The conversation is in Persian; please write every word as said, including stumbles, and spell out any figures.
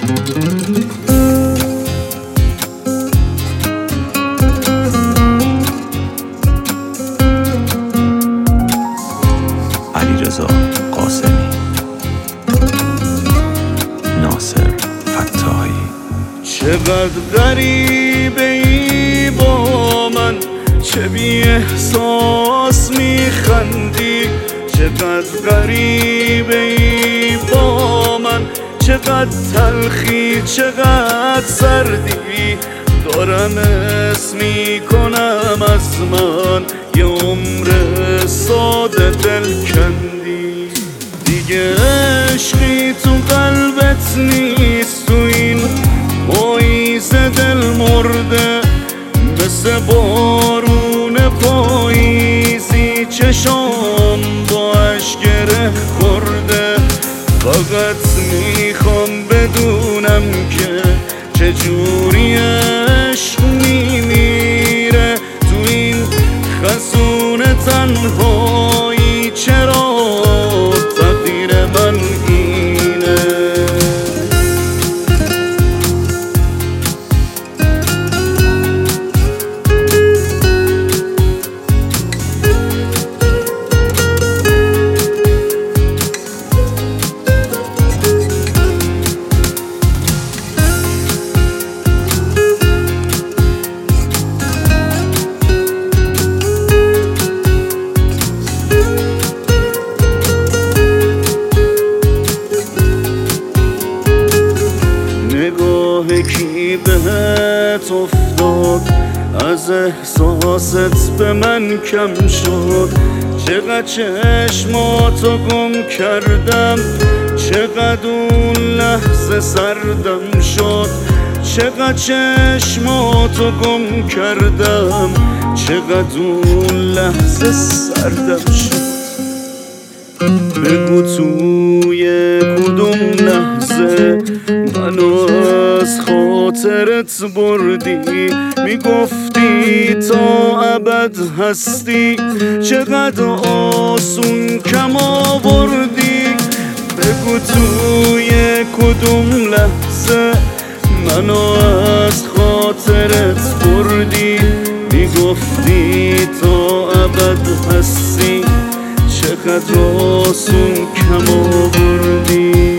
علیرضا قاسمی، ناصر فتاحی. چقدر غریبه ای با من، چه بی احساس میخندی. چقدر غریبه ای با من، چقدر تلخی چقدر سردی. دارم اسم میکنم از من، یه عمر ساده دل کندی. دیگه عشقی تو قلبت نیست، تو این پاییز دل مرده. مثل بارون پاییزی چشام با اشک گره خورده. فقط میخوام بدونم که چجوری عشق میمیره تو این خزون تنهایی. چرا تقدیر من اینه؟ نگاه کی بهت افتاد، از احساست به من کم شد. چقدر چشماتو گم کردم، چقدر اون لحظه سردم شد. چقدر چشماتو گم کردم، چقدر اون لحظه سردم شد. بگو توی کدوم لحظه منو از خاطرت بردی. میگفتی تا ابد هستی، چقدر آسون کم آوردی. بگو توی کدوم لحظه منو از خاطرت بردی. میگفتی تا ابد هستی، چقدر آسون کم آوردی.